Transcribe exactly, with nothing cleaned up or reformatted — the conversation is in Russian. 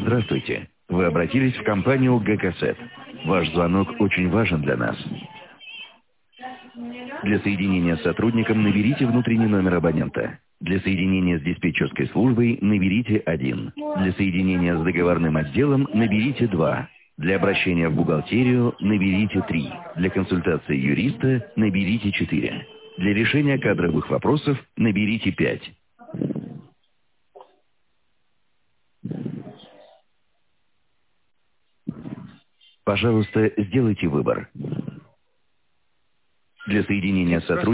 Здравствуйте. Вы обратились в компанию ГКСЭТ. Ваш звонок очень важен для нас. Для соединения с сотрудником наберите внутренний номер абонента. Для соединения с диспетчерской службой наберите один. Для соединения с договорным отделом наберите два. Для обращения в бухгалтерию наберите три. Для консультации юриста наберите четыре. Для решения кадровых вопросов наберите пять. Пожалуйста, сделайте выбор. Для соединения с сотрудником